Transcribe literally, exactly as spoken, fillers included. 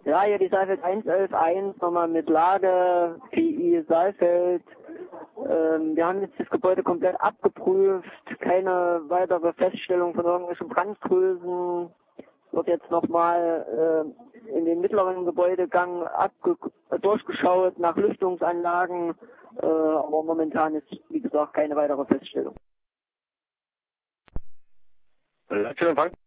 Ja, hier die Saalfeld eins elf eins, nochmal mit Lage, P I Saalfeld. Ähm, wir haben jetzt das Gebäude komplett abgeprüft, keine weitere Feststellung von irgendwelchen Brandgrößen. Wird jetzt nochmal äh, in den mittleren Gebäudegang abge durchgeschaut nach Lüftungsanlagen, äh, aber momentan ist, wie gesagt, keine weitere Feststellung. Leitstelle Empfang.